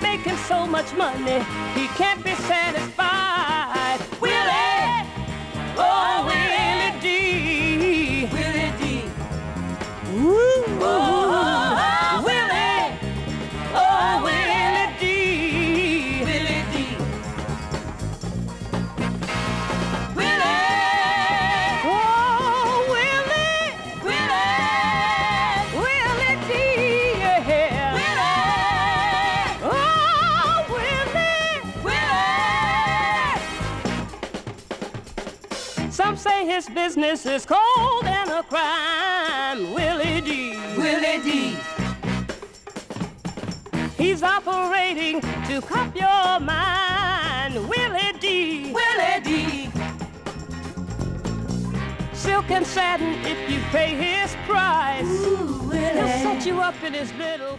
making so much money, he can't be satisfied. Willie, oh Willie D, Willie D, ooh, oh, Willie, oh Willie D, Willie D, Willie, oh Willie, Willie, Willie D, yeah. Some say his business is cold and a crime. Willie D, Willie D, he's operating to cop your mind. Willie D, Willie D, silk and satin if you pay his price. Ooh, Willie, he'll set you up in his little